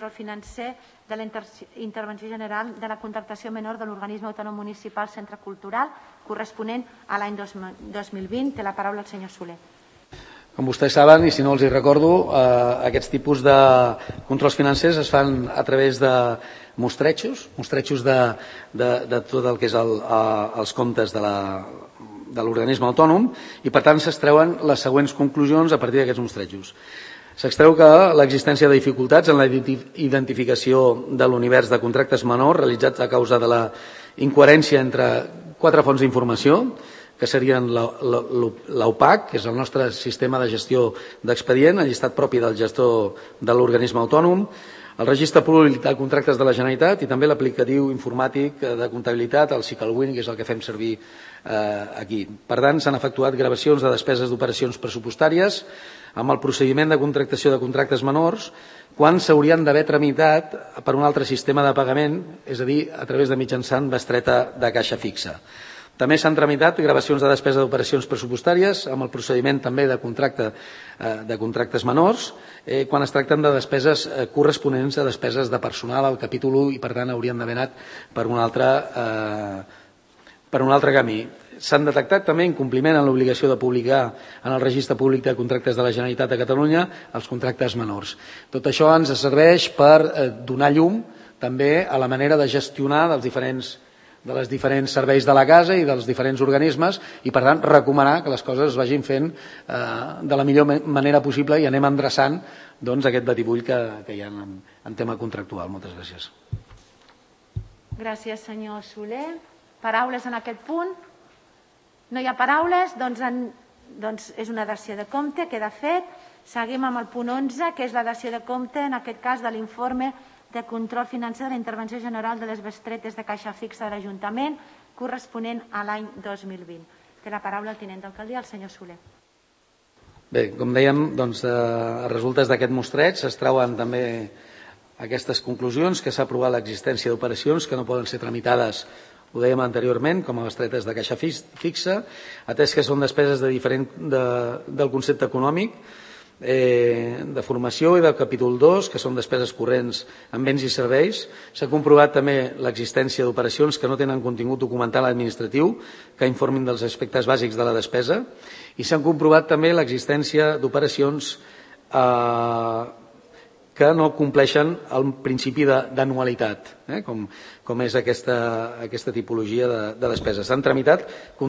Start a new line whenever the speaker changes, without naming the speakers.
control financer de la intervenció general de la contractació menor de l'organisme autònom municipal Centre Cultural corresponent a l'any 2020. Té la paraula el senyor Soler.
Com vostès saben, i si no els hi recordo, aquests tipus de controls financers es fan a través de mostratges de tot el que és els comptes de l'organisme autònom i, per tant, s'extreuen les següents conclusions a partir d'aquests mostratges. S'extreu que l'existència de dificultats en la identificació de l'univers de contractes menors realitzats a causa de la incoherència entre 4 fonts d'informació, que serien l'OPAC, que és el nostre sistema de gestió d'expedient, el llistat propi del gestor de l'organisme autònom, el registre públic de contractes de la Generalitat i també l'aplicatiu informàtic de comptabilitat, el SicalWin, que és el que fem servir aquí. Per tant, s'han efectuat gravacions de despeses d'operacions pressupostàries amb el procediment de contractació de contractes menors quan s'haurien d'haver tramitat per un altre sistema de pagament, és a dir, a través de mitjançant bestreta de caixa fixa. També s'han tramitat gravacions de despesa d'operacions pressupostàries amb el procediment també de contractes menors quan es tracten de despeses corresponents a despeses de personal al capítol 1 i, per tant, haurien d'haver anat per un altre camí. S'han detectat també incompliment en l'obligació de publicar en el registre públic de contractes de la Generalitat de Catalunya els contractes menors. Tot això ens serveix per donar llum també a la manera de gestionar dels diferents serveis de la casa i dels diferents organismes i, per tant, recomanar que les coses es vagin fent de la millor manera possible i anem endreçant aquest batibull que hi ha en tema contractual. Moltes gràcies.
Gràcies, senyor Soler. Paraules en aquest punt? No hi ha paraules? Doncs és una dació de compte, queda fet. Seguim amb el punt 11, que és la dació de compte, en aquest cas de l'informe de control financer de la intervenció general de les bestretes de caixa fixa de l'Ajuntament corresponent a l'any 2020. Té la paraula el tinent d'alcaldia, el senyor Soler.
Bé, com dèiem, a resultes d'aquest mostreig s'extrauen també aquestes conclusions, que s'ha aprovat l'existència d'operacions que no poden ser tramitades, ho dèiem anteriorment, com a bestretes de caixa fixa, atès que són despeses del concepte econòmic, de formació i del capítol 2, que són despeses corrents en béns i serveis. S'ha comprovat també l'existència d'operacions que no tenen contingut documental administratiu que informin dels aspectes bàsics de la despesa i s'han comprovat també l'existència d'operacions que no compleixen el principi d'anualitat, com és aquesta tipologia de despesa. S'han tramitat